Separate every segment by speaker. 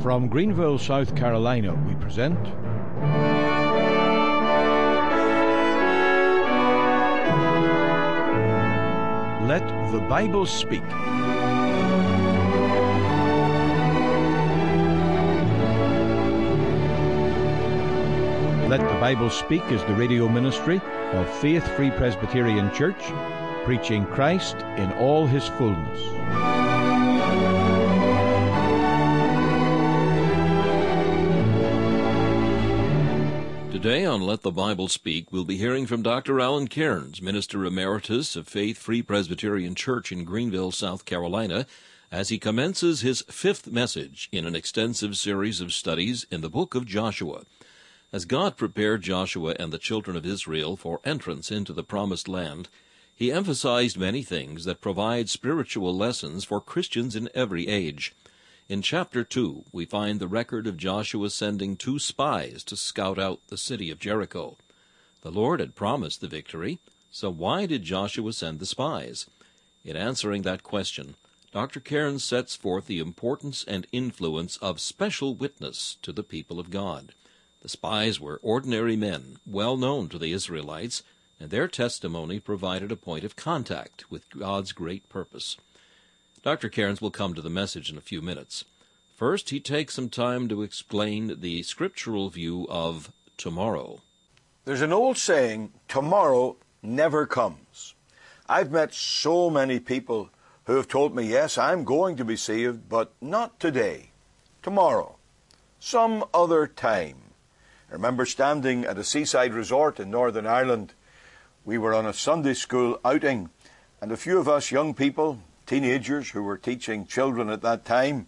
Speaker 1: From Greenville, South Carolina, we present Let the Bible Speak. Let the Bible Speak is the radio ministry of Faith Free Presbyterian Church, preaching Christ in all his fullness.
Speaker 2: Today on Let the Bible Speak, we'll be hearing from Dr. Alan Cairns, Minister Emeritus of Faith Free Presbyterian Church in Greenville, South Carolina, as he commences his fifth message in an extensive series of studies in the book of Joshua. As God prepared Joshua and the children of Israel for entrance into the Promised Land, he emphasized many things that provide spiritual lessons for Christians in every age. In chapter 2, we find the record of Joshua sending 2 spies to scout out the city of Jericho. The Lord had promised the victory, so why did Joshua send the spies? In answering that question, Dr. Cairns sets forth the importance and influence of special witness to the people of God. The spies were ordinary men, well known to the Israelites, and their testimony provided a point of contact with God's great purpose. Dr. Cairns will come to the message in a few minutes. First, he takes some time to explain the scriptural view of tomorrow.
Speaker 3: There's an old saying, tomorrow never comes. I've met so many people who have told me, yes, I'm going to be saved, but not today, tomorrow, some other time. I remember standing at a seaside resort in Northern Ireland. We were on a Sunday school outing, and a few of us young people, teenagers who were teaching children at that time,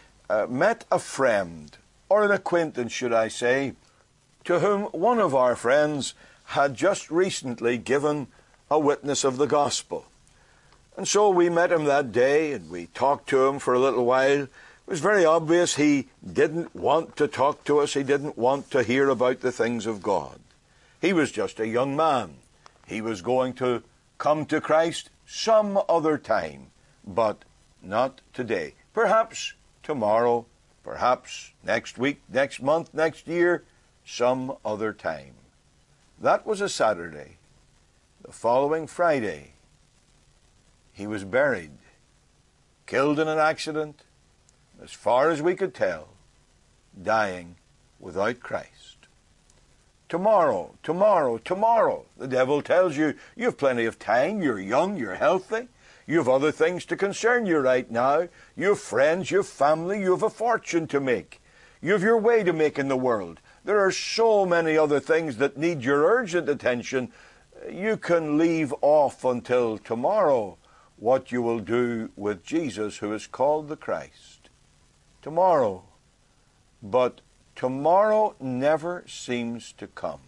Speaker 3: met a friend, or an acquaintance, should I say, to whom one of our friends had just recently given a witness of the gospel. And so we met him that day, and we talked to him for a little while. It was very obvious he didn't want to talk to us. He didn't want to hear about the things of God. He was just a young man. He was going to come to Christ some other time, but not today. Perhaps tomorrow, perhaps next week, next month, next year, some other time. That was a Saturday. The following Friday, he was buried, killed in an accident, as far as we could tell, dying without Christ. Tomorrow, tomorrow, tomorrow. The devil tells you, you have plenty of time, you're young, you're healthy, you have other things to concern you right now, you have friends, you have family, you have a fortune to make, you have your way to make in the world. There are so many other things that need your urgent attention. You can leave off until tomorrow what you will do with Jesus, who is called the Christ. Tomorrow. But tomorrow never seems to come.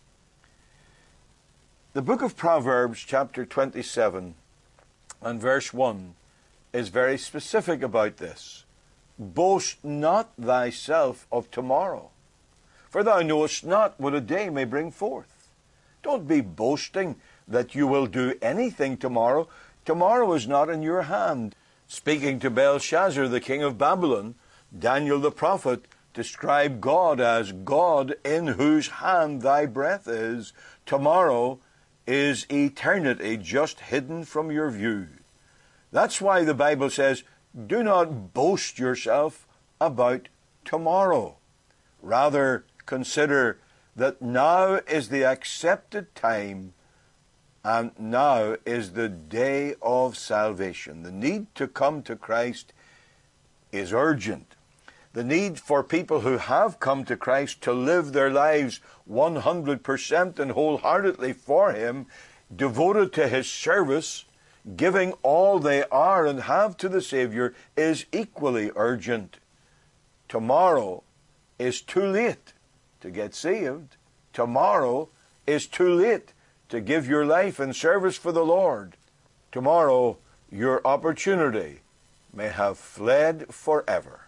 Speaker 3: The book of Proverbs, chapter 27, and verse 1, is very specific about this. Boast not thyself of tomorrow, for thou knowest not what a day may bring forth. Don't be boasting that you will do anything tomorrow. Tomorrow is not in your hand. Speaking to Belshazzar, the king of Babylon, Daniel the prophet described God as God in whose hand thy breath is. Tomorrow is eternity just hidden from your view. That's why the Bible says, do not boast yourself about tomorrow. Rather, consider that now is the accepted time, and now is the day of salvation. The need to come to Christ is urgent. The need for people who have come to Christ to live their lives 100% and wholeheartedly for Him, devoted to His service, giving all they are and have to the Savior, is equally urgent. Tomorrow is too late to get saved. Tomorrow is too late to give your life in service for the Lord. Tomorrow, your opportunity may have fled forever.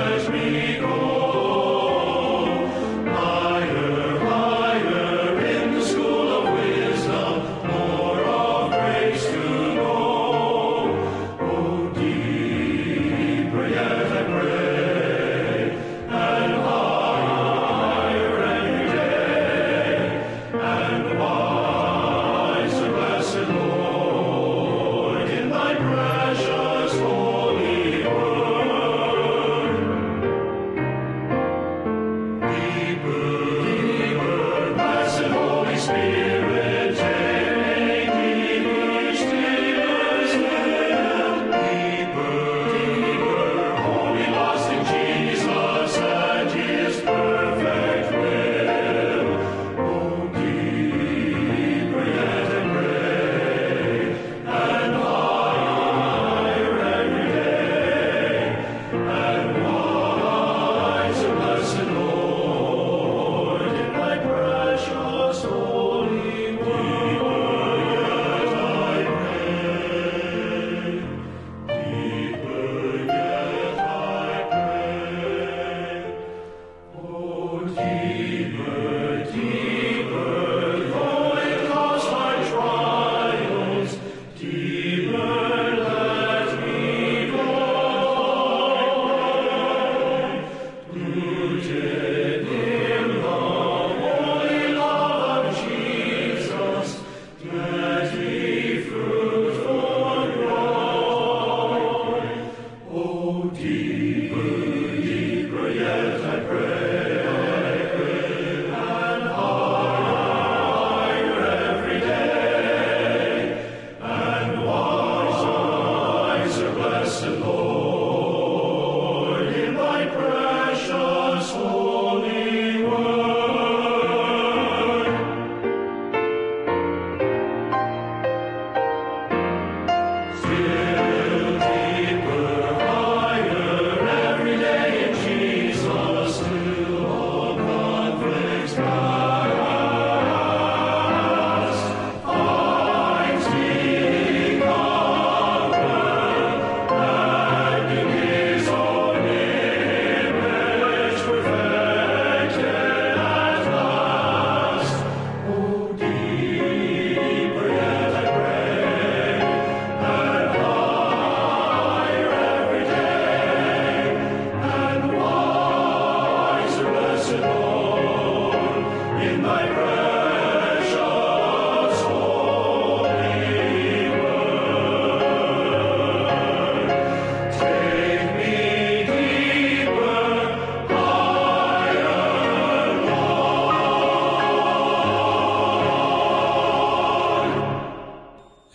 Speaker 4: Higher, higher in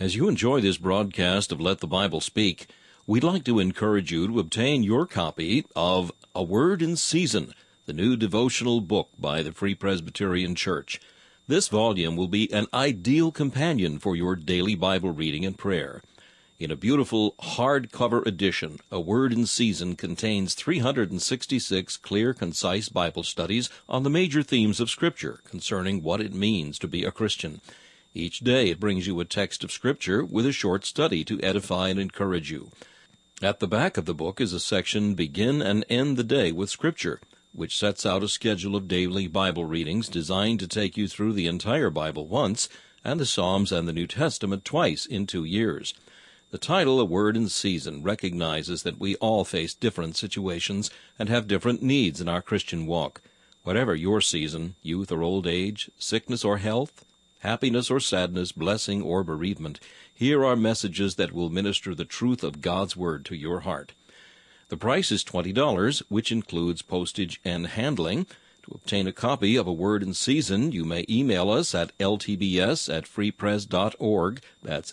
Speaker 2: As you enjoy this broadcast of Let the Bible Speak, we'd like to encourage you to obtain your copy of A Word in Season, the new devotional book by the Free Presbyterian Church. This volume will be an ideal companion for your daily Bible reading and prayer. In a beautiful hardcover edition, A Word in Season contains 366 clear, concise Bible studies on the major themes of Scripture concerning what it means to be a Christian. Each day it brings you a text of Scripture with a short study to edify and encourage you. At the back of the book is a section, Begin and End the Day with Scripture, which sets out a schedule of daily Bible readings designed to take you through the entire Bible once and the Psalms and the New Testament twice in 2 years. The title, A Word in Season, recognizes that we all face different situations and have different needs in our Christian walk. Whatever your season, youth or old age, sickness or health, happiness or sadness, blessing or bereavement, here are messages that will minister the truth of God's Word to your heart. The price is $20, which includes postage and handling. To obtain a copy of A Word in Season, you may email us at ltbs@freepres.org. That's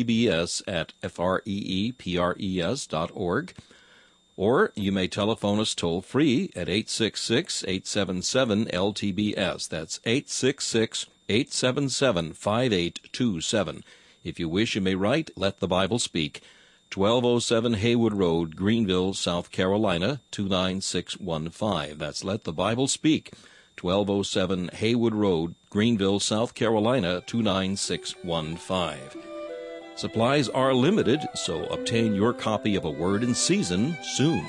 Speaker 2: ltbs@freepres.org. Or you may telephone us toll-free at 866-877-LTBS. That's 866-877-5827. If you wish, you may write Let the Bible Speak, 1207 Haywood Road, Greenville, South Carolina, 29615. That's Let the Bible Speak, 1207 Haywood Road, Greenville, South Carolina, 29615. Supplies are limited, so obtain your copy of A Word in Season soon.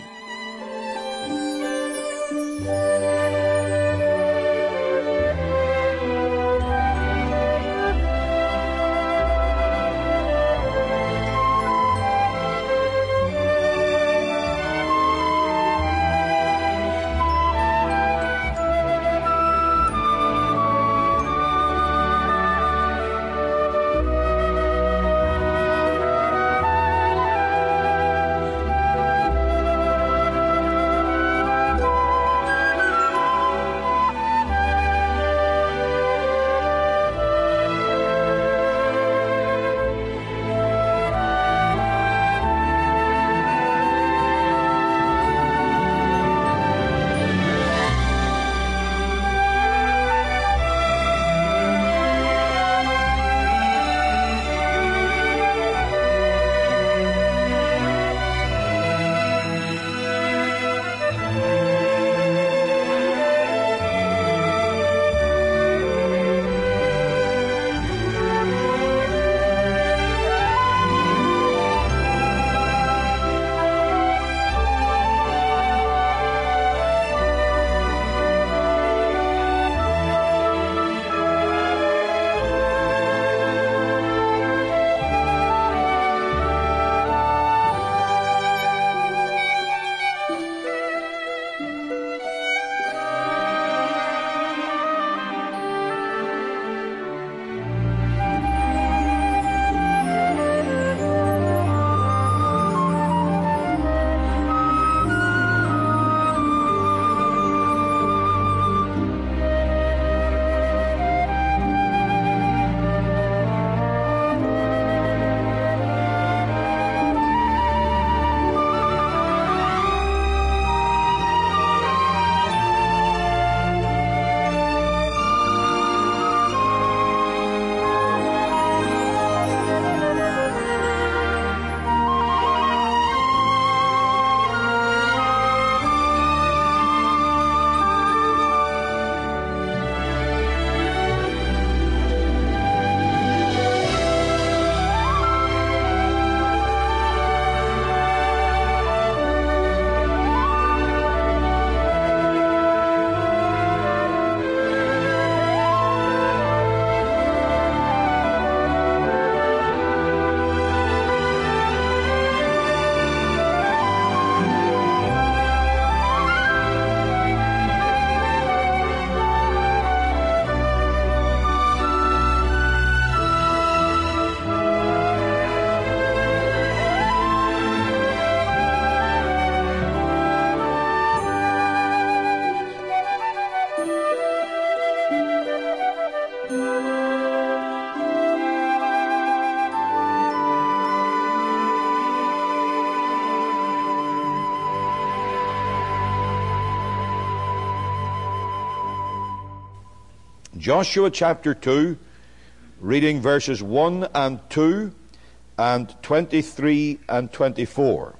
Speaker 3: Joshua chapter 2, reading verses 1 and 2 and 23 and 24.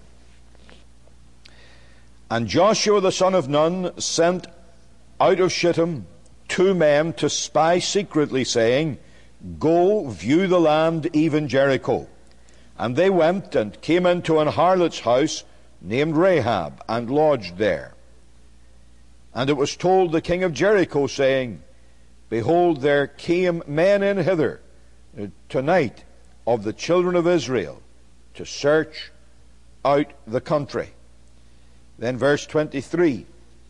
Speaker 3: And Joshua the son of Nun sent out of Shittim 2 men to spy secretly, saying, Go, view the land, even Jericho. And they went and came into an harlot's house named Rahab, and lodged there. And it was told the king of Jericho, saying, Behold, there came men in hither tonight of the children of Israel to search out the country. Then verse 23.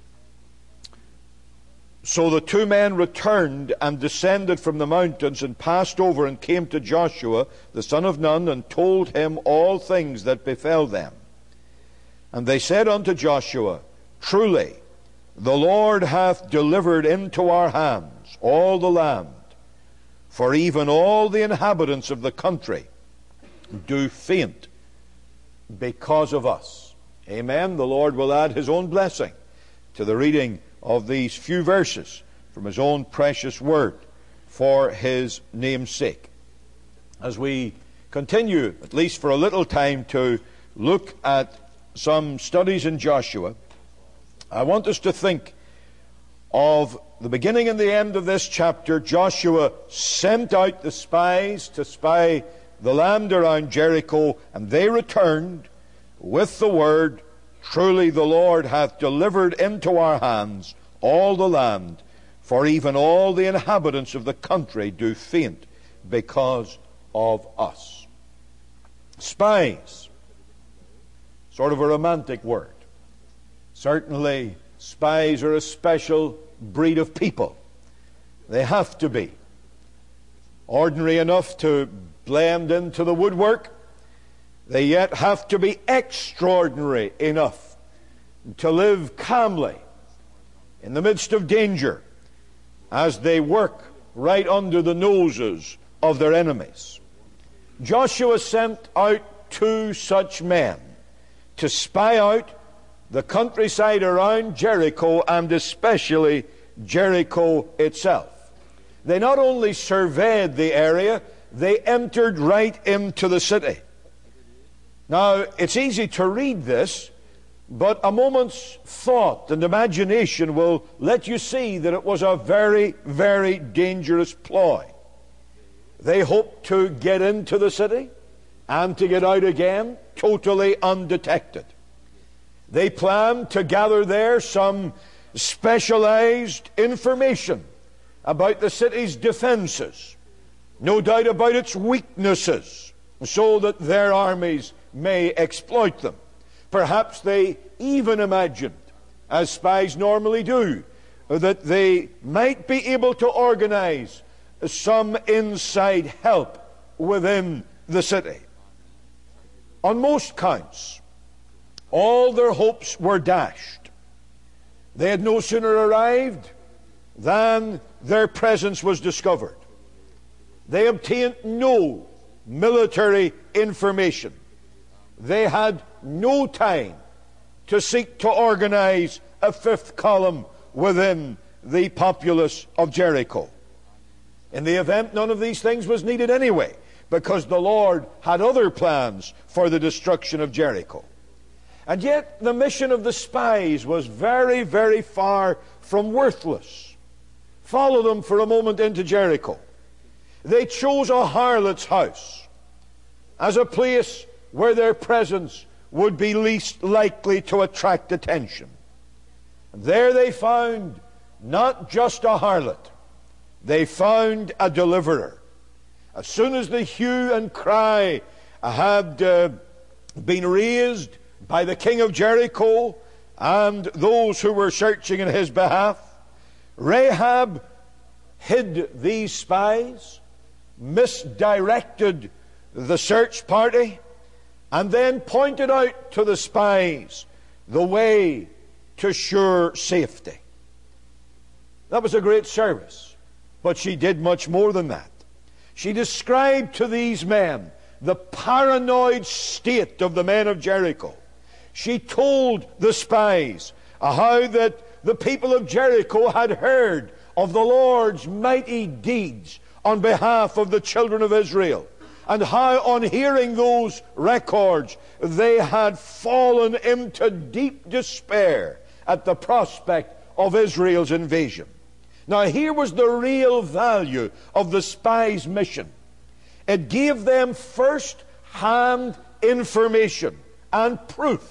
Speaker 3: So the 2 men returned and descended from the mountains and passed over and came to Joshua the son of Nun and told him all things that befell them. And they said unto Joshua, Truly, the Lord hath delivered into our hands all the land, for even all the inhabitants of the country do faint because of us. Amen. The Lord will add his own blessing to the reading of these few verses from his own precious word for his name's sake. As we continue, at least for a little time, to look at some studies in Joshua, I want us to think of the beginning and the end of this chapter. Joshua sent out the spies to spy the land around Jericho, and they returned with the word, Truly the Lord hath delivered into our hands all the land, for even all the inhabitants of the country do faint because of us. Spies, sort of a romantic word. Certainly, spies are a special breed of people. They have to be. Ordinary enough to blend into the woodwork, they yet have to be extraordinary enough to live calmly in the midst of danger as they work right under the noses of their enemies. Joshua sent out 2 such men to spy out the countryside around Jericho, and especially Jericho itself. They not only surveyed the area, they entered right into the city. Now, it's easy to read this, but a moment's thought and imagination will let you see that it was a very, very dangerous ploy. They hoped to get into the city and to get out again totally undetected. They planned to gather there some specialized information about the city's defenses, no doubt about its weaknesses, so that their armies may exploit them. Perhaps they even imagined, as spies normally do, that they might be able to organize some inside help within the city. On most counts, all their hopes were dashed. They had no sooner arrived than their presence was discovered. They obtained no military information. They had no time to seek to organize a 5th column within the populace of Jericho. In the event, none of these things was needed anyway, because the Lord had other plans for the destruction of Jericho. And yet the mission of the spies was very, very far from worthless. Follow them for a moment into Jericho. They chose a harlot's house as a place where their presence would be least likely to attract attention. And there they found not just a harlot, they found a deliverer. As soon as the hue and cry had been raised by the king of Jericho and those who were searching in his behalf, Rahab hid these spies, misdirected the search party, and then pointed out to the spies the way to sure safety. That was a great service, but she did much more than that. She described to these men the paranoid state of the men of Jericho. She told the spies how that the people of Jericho had heard of the Lord's mighty deeds on behalf of the children of Israel, and how on hearing those records they had fallen into deep despair at the prospect of Israel's invasion. Now here was the real value of the spies' mission. It gave them first-hand information and proof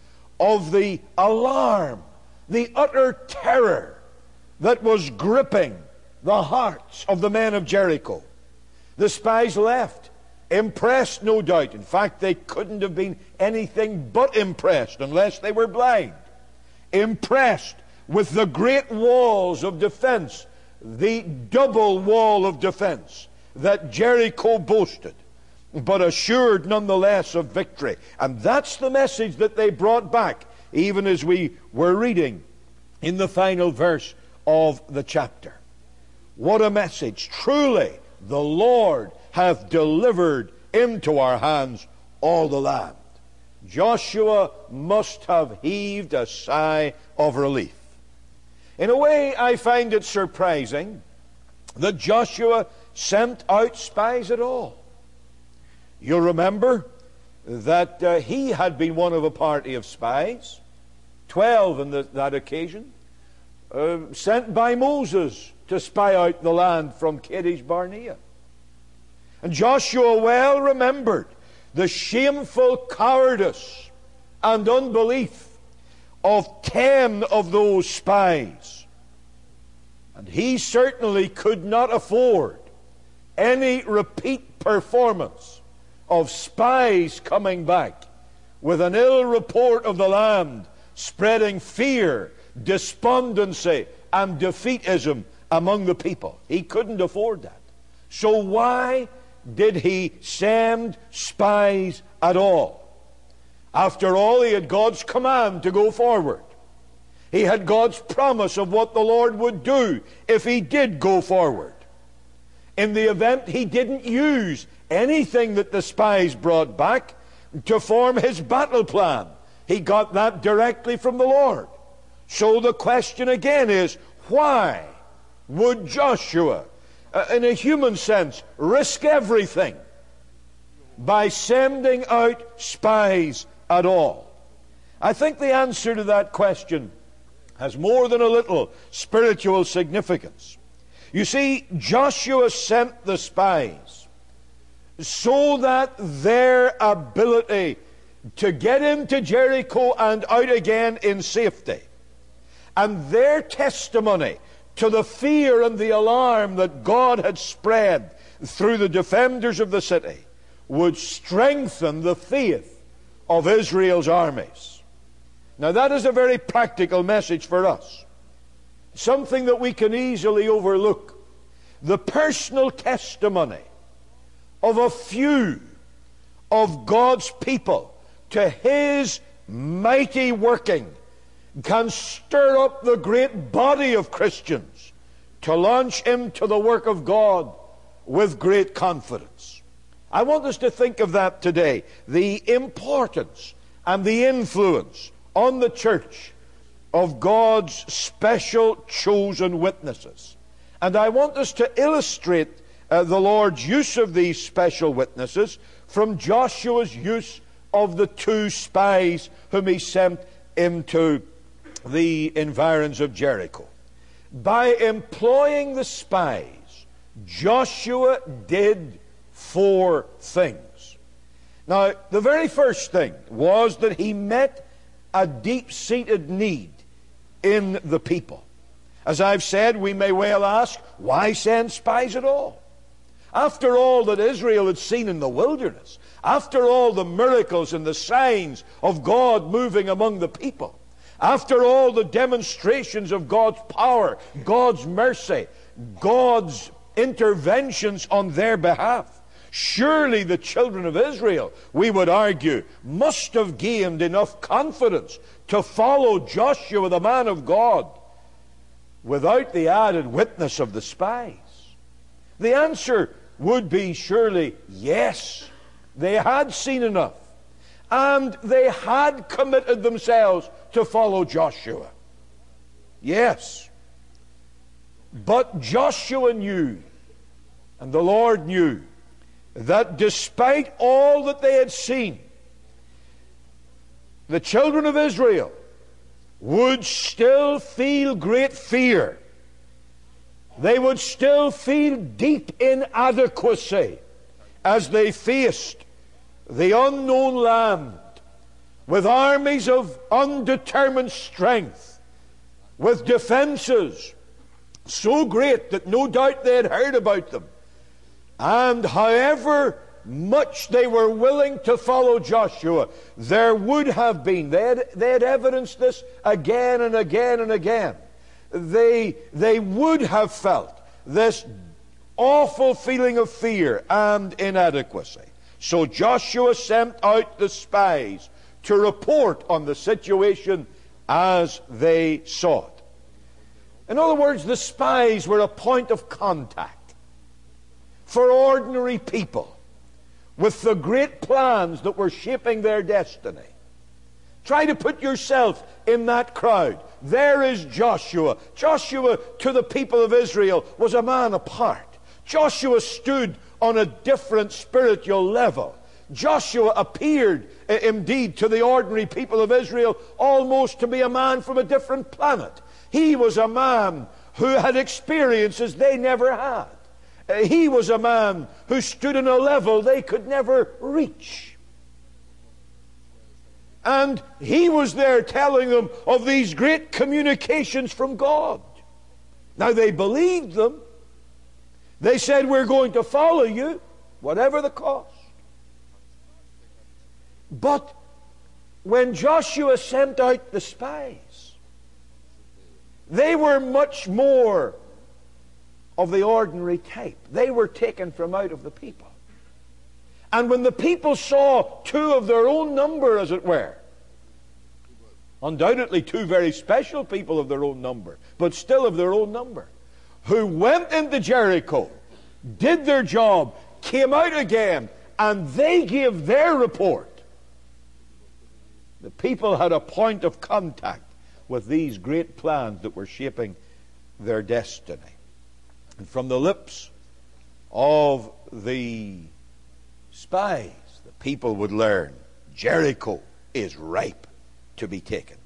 Speaker 3: of the alarm, the utter terror that was gripping the hearts of the men of Jericho. The spies left, impressed no doubt. In fact, they couldn't have been anything but impressed unless they were blind. Impressed with the great walls of defense, the double wall of defense that Jericho boasted, but assured nonetheless of victory. And that's the message that they brought back, even as we were reading in the final verse of the chapter. What a message! Truly, the Lord hath delivered into our hands all the land. Joshua must have heaved a sigh of relief. In a way, I find it surprising that Joshua sent out spies at all. You'll remember that he had been one of a party of spies, 12 on that occasion, sent by Moses to spy out the land from Kadesh Barnea. And Joshua well remembered the shameful cowardice and unbelief of 10 of those spies. And he certainly could not afford any repeat performance of spies coming back with an ill report of the land, spreading fear, despondency, and defeatism among the people. He couldn't afford that. So why did he send spies at all? After all, he had God's command to go forward. He had God's promise of what the Lord would do if he did go forward. In the event he didn't use anything that the spies brought back to form his battle plan, he got that directly from the Lord. So the question again is, why would Joshua, in a human sense, risk everything by sending out spies at all? I think the answer to that question has more than a little spiritual significance. You see, Joshua sent the spies so that their ability to get into Jericho and out again in safety, and their testimony to the fear and the alarm that God had spread through the defenders of the city, would strengthen the faith of Israel's armies. Now that is a very practical message for us, something that we can easily overlook. The personal testimony of a few of God's people to his mighty working can stir up the great body of Christians to launch into the work of God with great confidence. I want us to think of that today, the importance and the influence on the church of God's special chosen witnesses. And I want us to illustrate the Lord's use of these special witnesses from Joshua's use of the 2 spies whom he sent into the environs of Jericho. By employing the spies, Joshua did 4 things. Now, the very first thing was that he met a deep-seated need in the people. As I've said, we may well ask, why send spies at all? After all that Israel had seen in the wilderness, after all the miracles and the signs of God moving among the people, after all the demonstrations of God's power, God's mercy, God's interventions on their behalf, surely the children of Israel, we would argue, must have gained enough confidence to follow Joshua, the man of God, without the added witness of the spies. The answer would be surely yes. They had seen enough, and they had committed themselves to follow Joshua. Yes. But Joshua knew, and the Lord knew, that despite all that they had seen, the children of Israel would still feel great fear. They would still feel deep inadequacy as they faced the unknown land with armies of undetermined strength, with defenses so great that no doubt they had heard about them. And however much they were willing to follow Joshua, there would have been, they had evidenced this again and again and again, they would have felt this awful feeling of fear and inadequacy. So Joshua sent out the spies to report on the situation as they saw it. In other words, the spies were a point of contact for ordinary people with the great plans that were shaping their destiny. Try to put yourself in that crowd. There is Joshua. Joshua, to the people of Israel, was a man apart. Joshua stood on a different spiritual level. Joshua appeared, indeed, to the ordinary people of Israel almost to be a man from a different planet. He was a man who had experiences they never had. He was a man who stood on a level they could never reach. And he was there telling them of these great communications from God. Now they believed them. They said, we're going to follow you, whatever the cost. But when Joshua sent out the spies, they were much more of the ordinary type. They were taken from out of the people. And when the people saw two of their own number, as it were, undoubtedly two very special people of their own number, but still of their own number, who went into Jericho, did their job, came out again, and they gave their report, the people had a point of contact with these great plans that were shaping their destiny. And from the lips of the spies, the people would learn Jericho is ripe to be taken.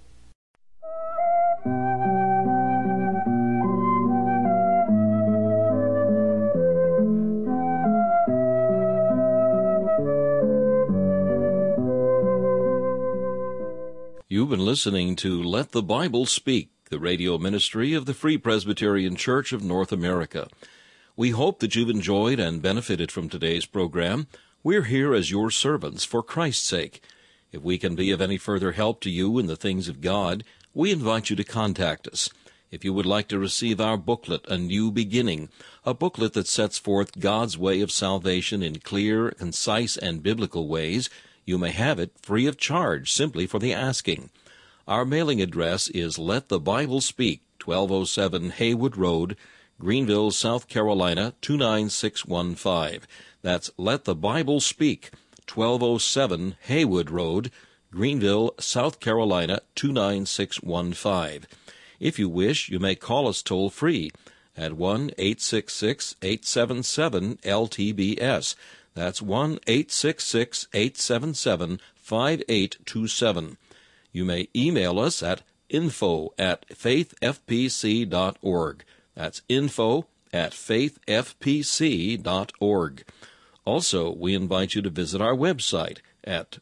Speaker 2: You've been listening to Let the Bible Speak, the radio ministry of the Free Presbyterian Church of North America. We hope that you've enjoyed and benefited from today's program. We're here as your servants for Christ's sake. If we can be of any further help to you in the things of God, we invite you to contact us. If you would like to receive our booklet, A New Beginning, a booklet that sets forth God's way of salvation in clear, concise, and biblical ways, you may have it free of charge simply for the asking. Our mailing address is Let the Bible Speak, 1207 Haywood Road, Greenville, South Carolina, 29615. That's Let the Bible Speak, 1207 Haywood Road, Greenville, South Carolina, 29615. If you wish, you may call us toll-free at 1-866-877-LTBS. That's 1-866-877-5827. You may email us at info@faithfpc.org. That's info@faithfpc.org. Also, we invite you to visit our website at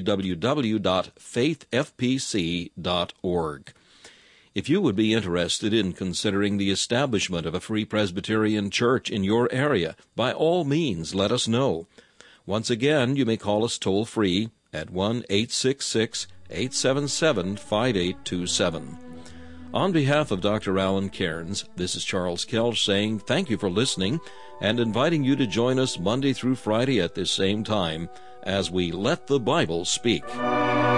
Speaker 2: www.faithfpc.org. If you would be interested in considering the establishment of a Free Presbyterian Church in your area, by all means let us know. Once again, you may call us toll-free at 1-866-877-5827. On behalf of Dr. Alan Cairns, this is Charles Kelch saying thank you for listening and inviting you to join us Monday through Friday at this same time as we Let the Bible Speak.